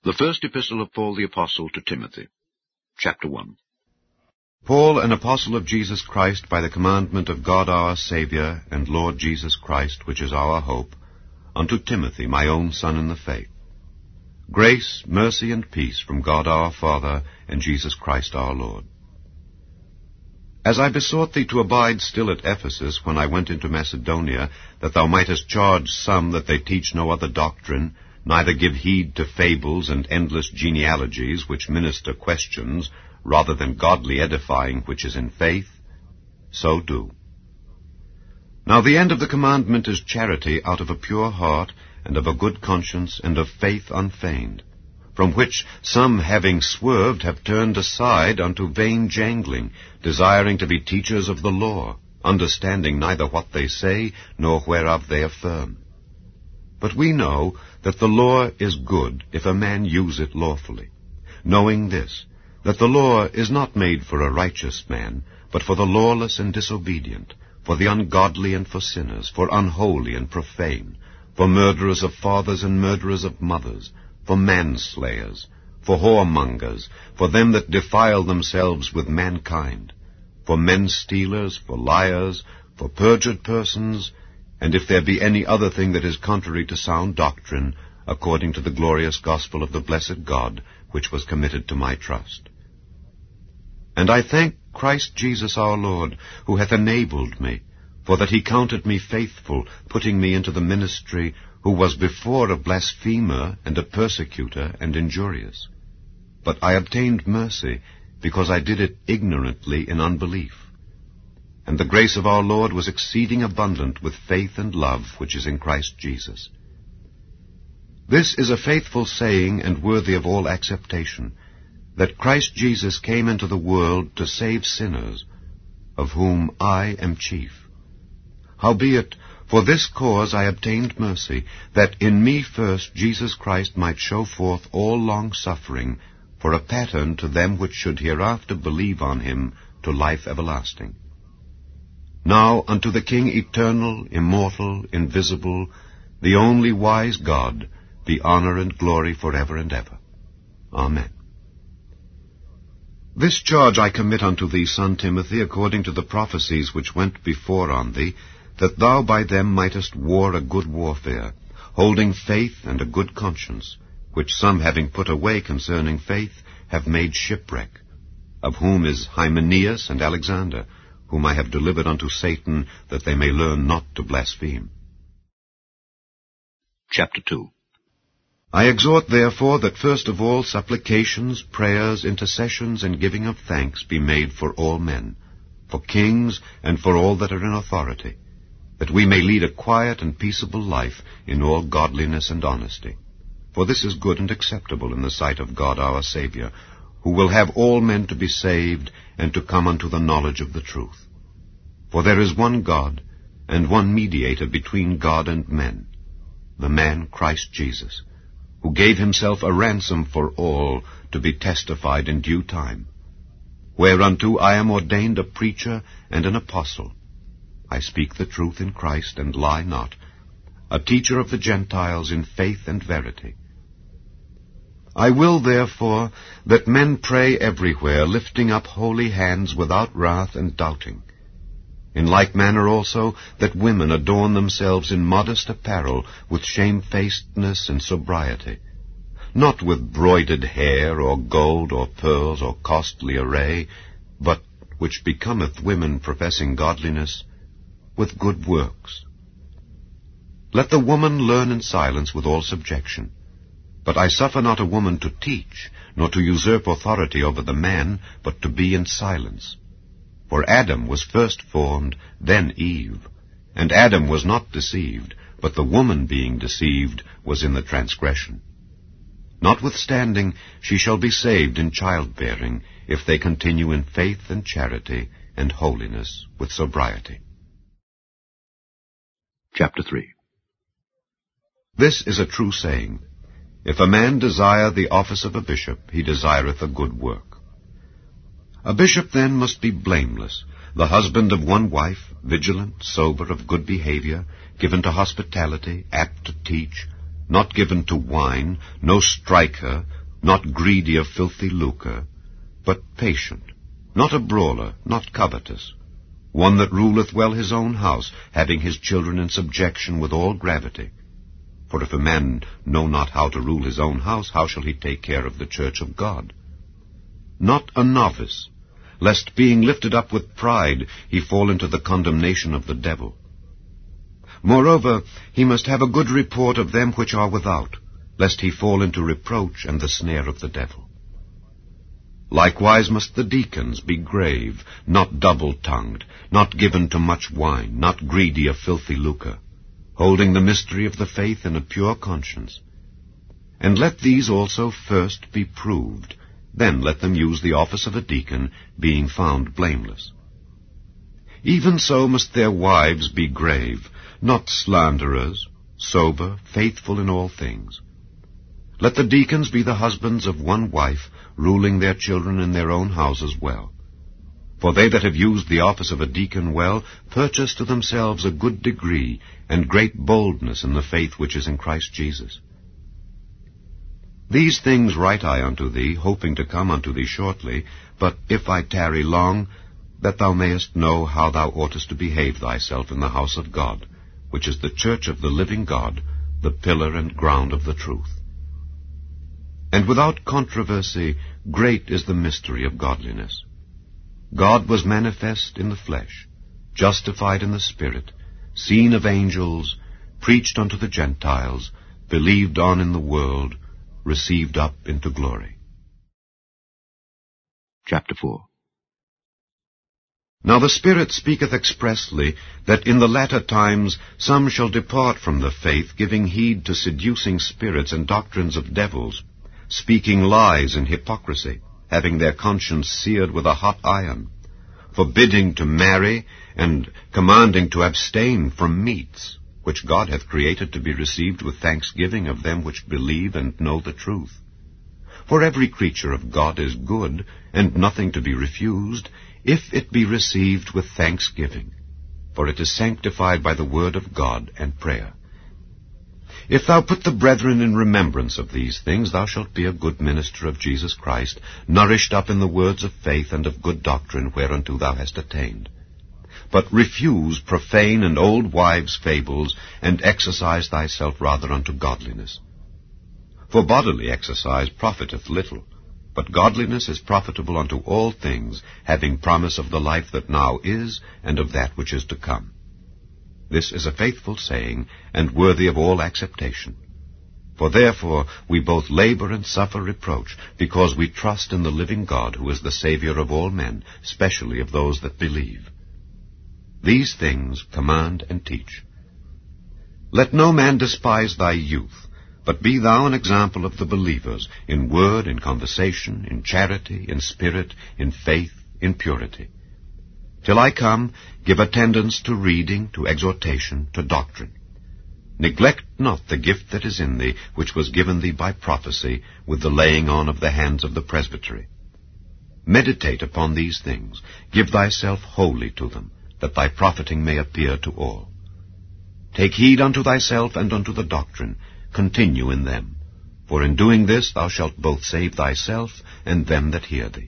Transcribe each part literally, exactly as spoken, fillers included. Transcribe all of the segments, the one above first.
The First Epistle of Paul the Apostle to Timothy, Chapter one. Paul, an apostle of Jesus Christ, by the commandment of God our Saviour, and Lord Jesus Christ, which is our hope, unto Timothy, my own son in the faith. Grace, mercy, and peace from God our Father, and Jesus Christ our Lord. As I besought thee to abide still at Ephesus, when I went into Macedonia, that thou mightest charge some that they teach no other doctrine, neither give heed to fables and endless genealogies, which minister questions, rather than godly edifying which is in faith, so do. Now the end of the commandment is charity out of a pure heart, and of a good conscience, and of faith unfeigned, from which some, having swerved, have turned aside unto vain jangling, desiring to be teachers of the law, understanding neither what they say, nor whereof they affirm. But we know that the law is good if a man use it lawfully, knowing this, that the law is not made for a righteous man, but for the lawless and disobedient, for the ungodly and for sinners, for unholy and profane, for murderers of fathers and murderers of mothers, for manslayers, for whoremongers, for them that defile themselves with mankind, for men-stealers, for liars, for perjured persons, and if there be any other thing that is contrary to sound doctrine, according to the glorious gospel of the blessed God, which was committed to my trust. And I thank Christ Jesus our Lord, who hath enabled me, for that he counted me faithful, putting me into the ministry, who was before a blasphemer, and a persecutor, and injurious. But I obtained mercy, because I did it ignorantly in unbelief. And the grace of our Lord was exceeding abundant with faith and love which is in Christ Jesus. This is a faithful saying and worthy of all acceptation, that Christ Jesus came into the world to save sinners, of whom I am chief. Howbeit, for this cause I obtained mercy, that in me first Jesus Christ might show forth all long-suffering, for a pattern to them which should hereafter believe on him to life everlasting. Now unto the King eternal, immortal, invisible, the only wise God, be honor and glory forever and ever. Amen. This charge I commit unto thee, son Timothy, according to the prophecies which went before on thee, that thou by them mightest war a good warfare, holding faith and a good conscience, which some having put away concerning faith have made shipwreck, of whom is Hymenaeus and Alexander, whom I have delivered unto Satan, that they may learn not to blaspheme. Chapter two. I exhort therefore that first of all supplications, prayers, intercessions, and giving of thanks be made for all men, for kings, and for all that are in authority, that we may lead a quiet and peaceable life in all godliness and honesty. For this is good and acceptable in the sight of God our Saviour, who will have all men to be saved, and to come unto the knowledge of the truth. For there is one God, and one mediator between God and men, the man Christ Jesus, who gave himself a ransom for all, to be testified in due time. Whereunto I am ordained a preacher and an apostle. I speak the truth in Christ, and lie not, a teacher of the Gentiles in faith and verity. I will, therefore, that men pray everywhere, lifting up holy hands without wrath and doubting. In like manner also, that women adorn themselves in modest apparel, with shamefacedness and sobriety, not with broidered hair, or gold, or pearls, or costly array, but, which becometh women professing godliness, with good works. Let the woman learn in silence with all subjection. But I suffer not a woman to teach, nor to usurp authority over the man, but to be in silence. For Adam was first formed, then Eve. And Adam was not deceived, but the woman being deceived was in the transgression. Notwithstanding, she shall be saved in childbearing, if they continue in faith and charity and holiness with sobriety. Chapter three. This is a true saying. If a man desire the office of a bishop, he desireth a good work. A bishop then must be blameless, the husband of one wife, vigilant, sober, of good behavior, given to hospitality, apt to teach, not given to wine, no striker, not greedy of filthy lucre, but patient, not a brawler, not covetous, one that ruleth well his own house, having his children in subjection with all gravity. For if a man know not how to rule his own house, how shall he take care of the church of God? Not a novice, lest being lifted up with pride he fall into the condemnation of the devil. Moreover, he must have a good report of them which are without, lest he fall into reproach and the snare of the devil. Likewise must the deacons be grave, not double-tongued, not given to much wine, not greedy of filthy lucre, holding the mystery of the faith in a pure conscience. And let these also first be proved, then let them use the office of a deacon, being found blameless. Even so must their wives be grave, not slanderers, sober, faithful in all things. Let the deacons be the husbands of one wife, ruling their children in their own houses well. For they that have used the office of a deacon well purchase to themselves a good degree and great boldness in the faith which is in Christ Jesus. These things write I unto thee, hoping to come unto thee shortly, but if I tarry long, that thou mayest know how thou oughtest to behave thyself in the house of God, which is the church of the living God, the pillar and ground of the truth. And without controversy, great is the mystery of godliness. God was manifest in the flesh, justified in the Spirit, seen of angels, preached unto the Gentiles, believed on in the world, received up into glory. Chapter four. Now the Spirit speaketh expressly that in the latter times some shall depart from the faith, giving heed to seducing spirits and doctrines of devils, speaking lies and hypocrisy, having their conscience seared with a hot iron, forbidding to marry, and commanding to abstain from meats, which God hath created to be received with thanksgiving of them which believe and know the truth. For every creature of God is good, and nothing to be refused, if it be received with thanksgiving, for it is sanctified by the word of God and prayer. If thou put the brethren in remembrance of these things, thou shalt be a good minister of Jesus Christ, nourished up in the words of faith and of good doctrine whereunto thou hast attained. But refuse profane and old wives' fables, and exercise thyself rather unto godliness. For bodily exercise profiteth little, but godliness is profitable unto all things, having promise of the life that now is, and of that which is to come. This is a faithful saying, and worthy of all acceptation. For therefore we both labor and suffer reproach, because we trust in the living God, who is the Saviour of all men, specially of those that believe. These things command and teach. Let no man despise thy youth, but be thou an example of the believers, in word, in conversation, in charity, in spirit, in faith, in purity. Till I come, give attendance to reading, to exhortation, to doctrine. Neglect not the gift that is in thee, which was given thee by prophecy, with the laying on of the hands of the presbytery. Meditate upon these things, give thyself wholly to them, that thy profiting may appear to all. Take heed unto thyself and unto the doctrine, continue in them, for in doing this thou shalt both save thyself and them that hear thee.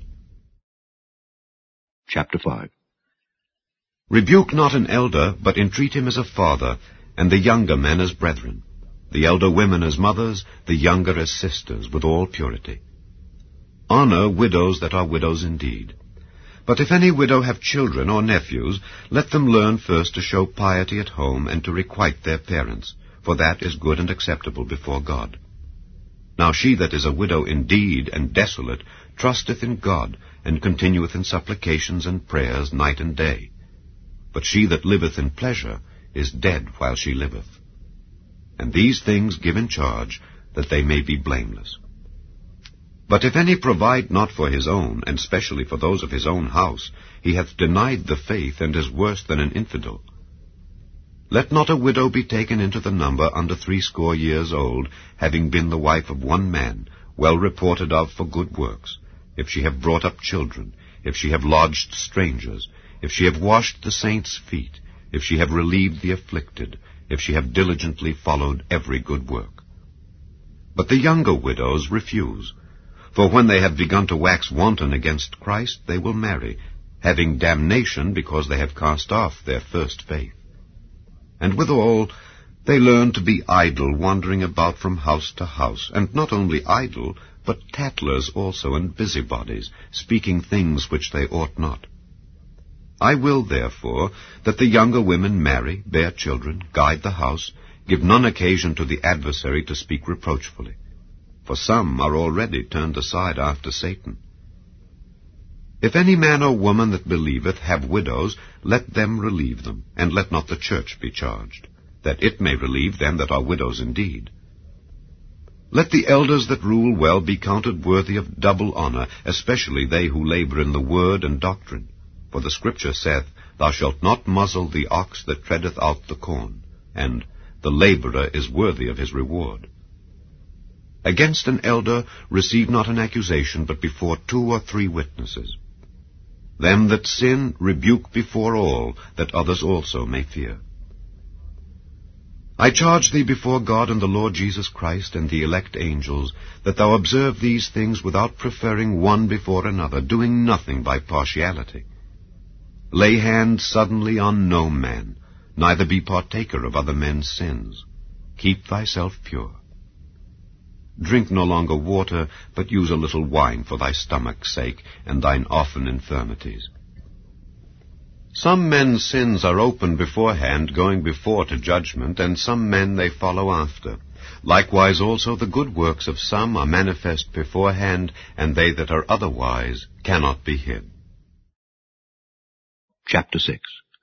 Chapter five. Rebuke not an elder, but entreat him as a father, and the younger men as brethren, the elder women as mothers, the younger as sisters, with all purity. Honor widows that are widows indeed. But if any widow have children or nephews, let them learn first to show piety at home, and to requite their parents, for that is good and acceptable before God. Now she that is a widow indeed and desolate trusteth in God, and continueth in supplications and prayers night and day. But she that liveth in pleasure is dead while she liveth. And these things give in charge, that they may be blameless. But if any provide not for his own, and specially for those of his own house, he hath denied the faith, and is worse than an infidel. Let not a widow be taken into the number under threescore years old, having been the wife of one man, well reported of for good works, if she have brought up children, if she have lodged strangers, if she have washed the saints' feet, if she have relieved the afflicted, if she have diligently followed every good work. But the younger widows refuse, For when they have begun to wax wanton against Christ, they will marry, having damnation because they have cast off their first faith. And withal, they learn to be idle, wandering about from house to house, and not only idle, but tattlers also, and busybodies, speaking things which they ought not. I will, therefore, that the younger women marry, bear children, guide the house, give none occasion to the adversary to speak reproachfully. For some are already turned aside after Satan. If any man or woman that believeth have widows, let them relieve them, and let not the church be charged, that it may relieve them that are widows indeed. Let the elders that rule well be counted worthy of double honor, especially they who labor in the word and doctrine. For the Scripture saith, Thou shalt not muzzle the ox that treadeth out the corn, and the laborer is worthy of his reward. Against an elder receive not an accusation, but before two or three witnesses. Them that sin rebuke before all, that others also may fear. I charge thee before God and the Lord Jesus Christ and the elect angels, that thou observe these things without preferring one before another, doing nothing by partiality. Lay hand suddenly on no man, neither be partaker of other men's sins. Keep thyself pure. Drink no longer water, but use a little wine for thy stomach's sake, and thine often infirmities. Some men's sins are open beforehand, going before to judgment, and some men they follow after. Likewise also the good works of some are manifest beforehand, and they that are otherwise cannot be hid. Chapter six.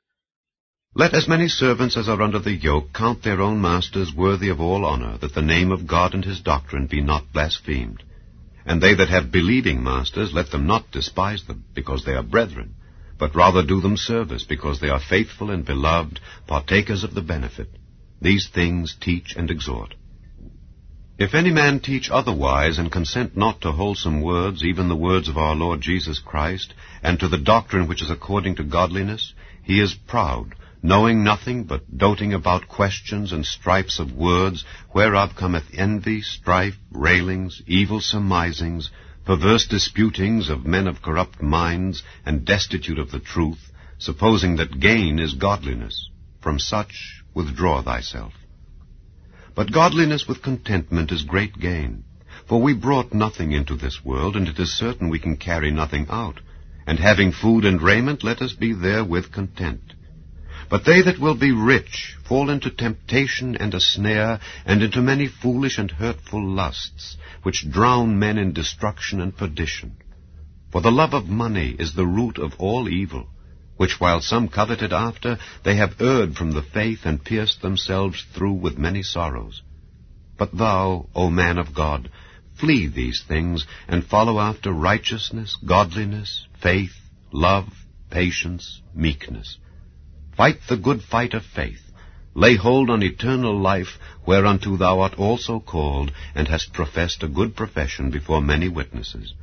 Let as many servants as are under the yoke count their own masters worthy of all honor, that the name of God and his doctrine be not blasphemed. And they that have believing masters, let them not despise them, because they are brethren, but rather do them service, because they are faithful and beloved, partakers of the benefit. These things teach and exhort. If any man teach otherwise, and consent not to wholesome words, even the words of our Lord Jesus Christ, and to the doctrine which is according to godliness, he is proud, knowing nothing, but doting about questions and strifes of words, whereof cometh envy, strife, railings, evil surmisings, perverse disputings of men of corrupt minds, and destitute of the truth, supposing that gain is godliness. From such withdraw thyself. But godliness with contentment is great gain. For we brought nothing into this world, and it is certain we can carry nothing out. And having food and raiment, let us be therewith content. But they that will be rich fall into temptation and a snare, and into many foolish and hurtful lusts, which drown men in destruction and perdition. For the love of money is the root of all evil, which while some coveted after, they have erred from the faith, and pierced themselves through with many sorrows. But thou, O man of God, flee these things, and follow after righteousness, godliness, faith, love, patience, meekness. Fight the good fight of faith. Lay hold on eternal life, whereunto thou art also called, and hast professed a good profession before many witnesses.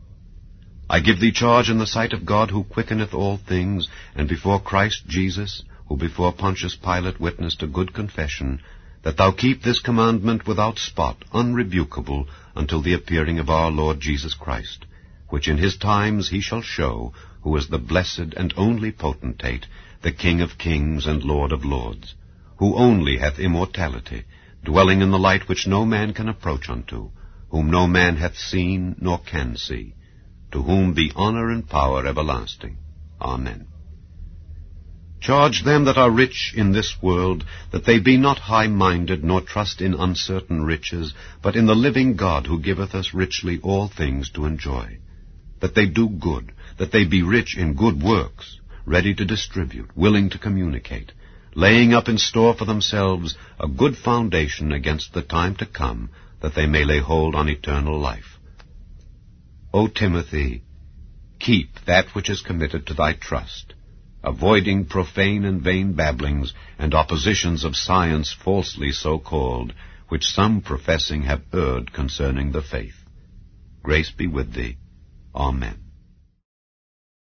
I give thee charge in the sight of God, who quickeneth all things, and before Christ Jesus, who before Pontius Pilate witnessed a good confession, that thou keep this commandment without spot, unrebukable, until the appearing of our Lord Jesus Christ, which in his times he shall show, who is the blessed and only potentate, the King of kings and Lord of lords, who only hath immortality, dwelling in the light which no man can approach unto, whom no man hath seen nor can see, to whom be honor and power everlasting. Amen. Charge them that are rich in this world, that they be not high-minded, nor trust in uncertain riches, but in the living God, who giveth us richly all things to enjoy. That they do good, that they be rich in good works, ready to distribute, willing to communicate, laying up in store for themselves a good foundation against the time to come, that they may lay hold on eternal life. O Timothy, keep that which is committed to thy trust, avoiding profane and vain babblings, and oppositions of science falsely so called, which some professing have erred concerning the faith. Grace be with thee. Amen.